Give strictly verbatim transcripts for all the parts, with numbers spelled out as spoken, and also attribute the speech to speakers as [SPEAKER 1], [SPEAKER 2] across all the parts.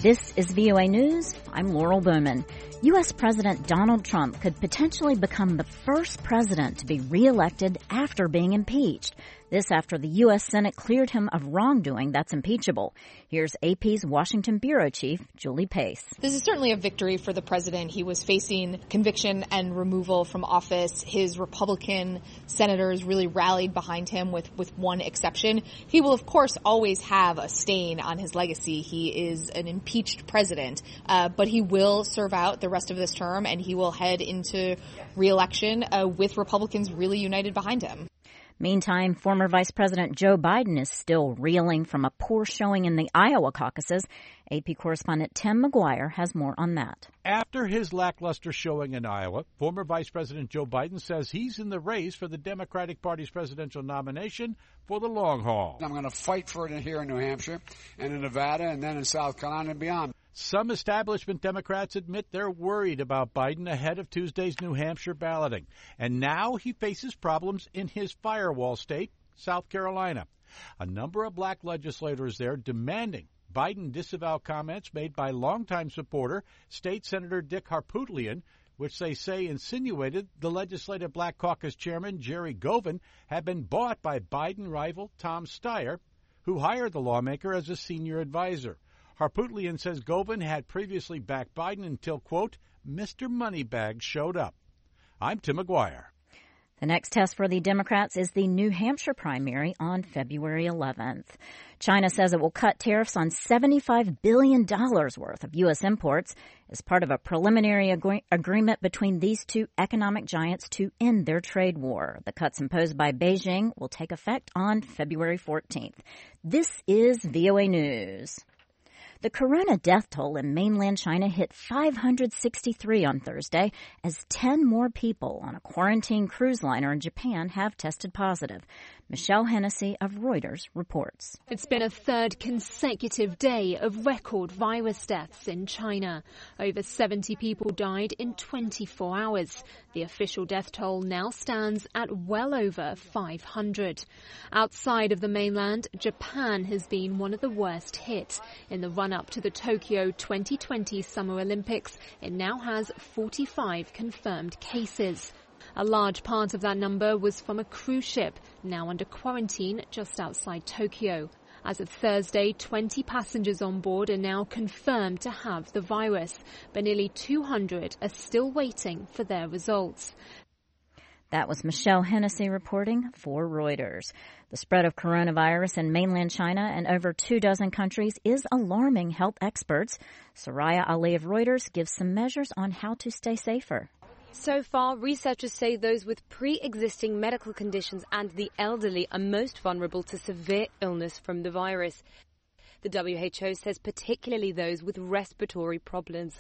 [SPEAKER 1] This is V O A News. I'm Laurel Bowman. U S. President Donald Trump could potentially become the first president to be reelected after being impeached. This after the U S. Senate cleared him of wrongdoing that's impeachable. Here's A P's Washington bureau chief, Julie Pace.
[SPEAKER 2] This is certainly a victory for the president. He was facing conviction and removal from office. His Republican senators really rallied behind him with, with one exception. He will, of course, always have a stain on his legacy. He is an impeached president, uh, but he will serve out the rest of this term, and he will head into re-election uh, with Republicans really united behind him.
[SPEAKER 1] Meantime, former Vice President Joe Biden is still reeling from a poor showing in the Iowa caucuses. A P correspondent Tim McGuire has more on that.
[SPEAKER 3] After his lackluster showing in Iowa, former Vice President Joe Biden says he's in the race for the Democratic Party's presidential nomination for the long haul.
[SPEAKER 4] I'm going to fight for it here in New Hampshire and in Nevada and then in South Carolina and beyond.
[SPEAKER 3] Some establishment Democrats admit they're worried about Biden ahead of Tuesday's New Hampshire balloting. And now he faces problems in his firewall state, South Carolina. A number of black legislators there demanding Biden disavow comments made by longtime supporter, State Senator Dick Harpootlian, which they say insinuated the Legislative Black Caucus chairman, Jerry Govin, had been bought by Biden rival Tom Steyer, who hired the lawmaker as a senior advisor. Harpootlian says Govin had previously backed Biden until, quote, Mister Moneybags showed up. I'm Tim McGuire.
[SPEAKER 1] The next test for the Democrats is the New Hampshire primary on February eleventh. China says it will cut tariffs on seventy-five billion dollars worth of U S imports as part of a preliminary agree- agreement between these two economic giants to end their trade war. The cuts imposed by Beijing will take effect on February fourteenth. This is V O A News. The corona death toll in mainland China hit five hundred sixty-three on Thursday as ten more people on a quarantine cruise liner in Japan have tested positive. Michelle Hennessy of Reuters reports.
[SPEAKER 5] It's been a third consecutive day of record virus deaths in China. Over seventy people died in twenty-four hours. The official death toll now stands at well over five hundred. Outside of the mainland, Japan has been one of the worst hit. In the run-up to the Tokyo twenty twenty Summer Olympics, it now has forty-five confirmed cases. A large part of that number was from a cruise ship, now under quarantine just outside Tokyo. As of Thursday, twenty passengers on board are now confirmed to have the virus, but nearly two hundred are still waiting for their results.
[SPEAKER 1] That was Michelle Hennessy reporting for Reuters. The spread of coronavirus in mainland China and over two dozen countries is alarming health experts. Soraya Ali of Reuters gives some measures on how to stay safer.
[SPEAKER 6] So far, researchers say those with pre-existing medical conditions and the elderly are most vulnerable to severe illness from the virus. The W H O says particularly those with respiratory problems.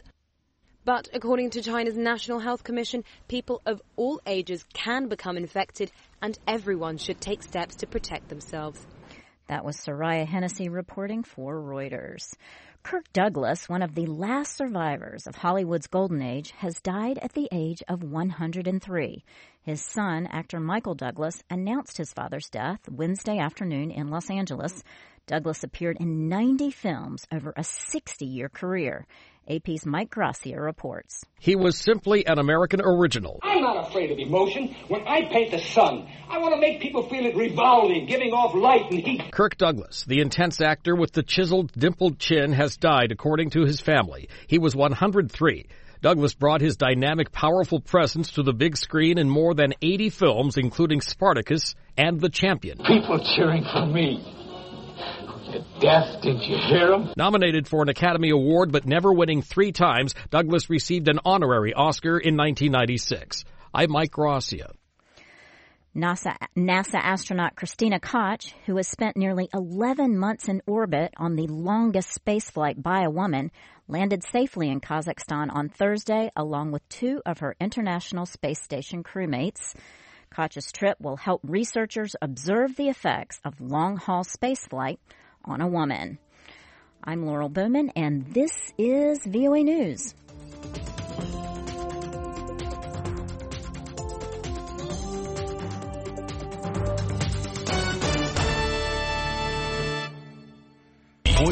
[SPEAKER 6] But according to China's National Health Commission, people of all ages can become infected and everyone should take steps to protect themselves.
[SPEAKER 1] That was Soraya Hennessy reporting for Reuters. Kirk Douglas, one of the last survivors of Hollywood's golden age, has died at the age of one hundred three. His son, actor Michael Douglas, announced his father's death Wednesday afternoon in Los Angeles. Douglas appeared in ninety films over a sixty-year career. A P's Mike Gracia reports.
[SPEAKER 7] He was simply an American original.
[SPEAKER 8] I'm not afraid of emotion. When I paint the sun, I want to make people feel it revolving, giving off light and heat.
[SPEAKER 7] Kirk Douglas, the intense actor with the chiseled, dimpled chin, has died, according to his family. He was one hundred three. Douglas brought his dynamic, powerful presence to the big screen in more than eighty films, including Spartacus and The Champion.
[SPEAKER 8] People cheering for me. Death, did you hear him?
[SPEAKER 7] Nominated for an Academy Award but never winning three times, Douglas received an honorary Oscar in nineteen ninety-six. I'm Mike Gracia.
[SPEAKER 1] NASA, NASA astronaut Christina Koch, who has spent nearly eleven months in orbit on the longest spaceflight by a woman, landed safely in Kazakhstan on Thursday along with two of her International Space Station crewmates. Koch's trip will help researchers observe the effects of long-haul spaceflight on a woman. I'm Laurel Bowman, and this is V O A News.